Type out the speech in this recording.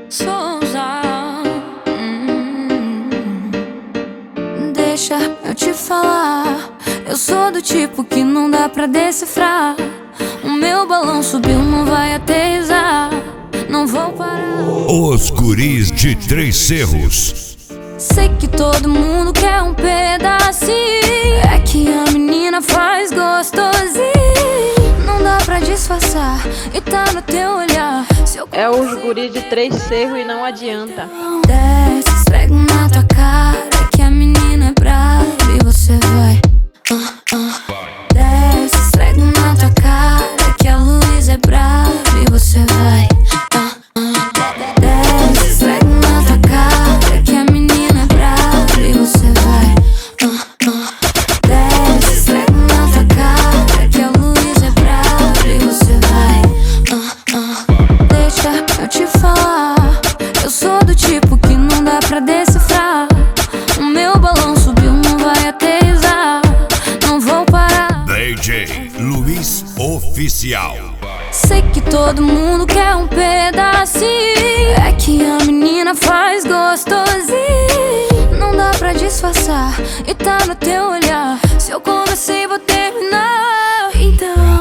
Souza. Deixa eu te falar, eu sou do tipo que não dá pra decifrar. O meu balão subiu, não vai aterrissar. Não vou parar. Os Guris de Três Cerros. Sei que todo mundo quer um pedacinho. É que a menina faz gostosinho. Não dá pra disfarçar e tá no teu olhar. É os Guris de Três Cerros e não adianta. Desce, esfrega na tua cara que a menina é brava e você vai. Desce, esfrega na tua cara que a luz é brava e você vai. Desce, esfrega na tua cara que a menina é brava e você vai. Desce, esfrega na tua cara que a luz é brava e você vai. Deixa eu te falar, eu sou do tipo que não dá pra decifrar. O meu balão subiu, não vai aterrissar. Não vou parar. DJ Luiz Oficial. Sei que todo mundo quer um pedacinho. É que a menina faz gostosinho. Não dá pra disfarçar e tá no teu olhar. Se eu comecei, vou terminar. Então